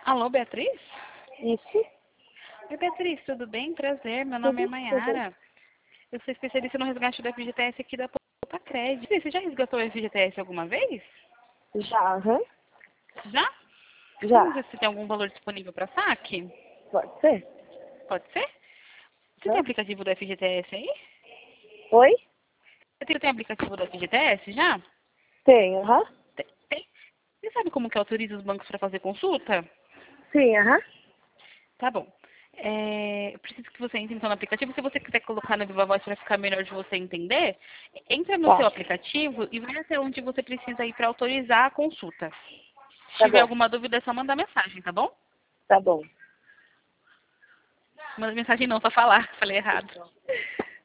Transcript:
Alô, Beatriz? Isso. Oi, Beatriz, tudo bem? Prazer, meu nome é Tudo, tudo. Maiara. Eu sou especialista no resgate do FGTS aqui da Poupa-Cred. Você já resgatou o FGTS alguma vez? Já, aham. Já? Vamos Já. ver se tem algum valor disponível para saque? Pode ser? Pode ser? Você tem Hã? aplicativo do FGTS aí? Oi? Você tem aplicativo do FGTS já? Tem, aham. Tem. Você sabe como que autoriza os bancos para fazer consulta? Sim, aham. Tá bom. Eu preciso que você entre então no aplicativo. Se você quiser colocar na Viva Voz para ficar melhor de você entender, entra no seu Tá. aplicativo e vai até onde você precisa ir para autorizar a consulta. Se Tá tiver bom. alguma dúvida, é só mandar mensagem, tá bom? Tá bom. Manda mensagem não, só falar. Falei errado.